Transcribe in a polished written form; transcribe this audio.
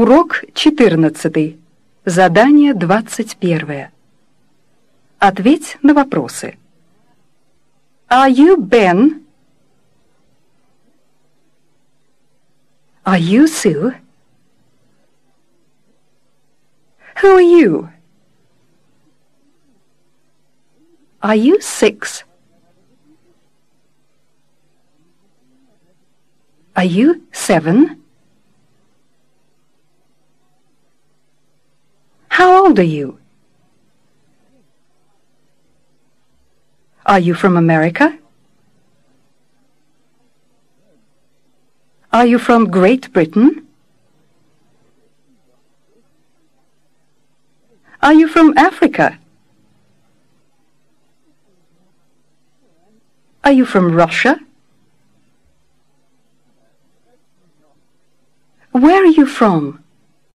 Урок 14. Задание 21. Ответь на вопросы. Are you Ben? Are you Sue? Who are you? Are you 6? Are you 7? How old are you? Are you from America? Are you from Great Britain? Are you from Africa? Are you from Russia? Where are you from?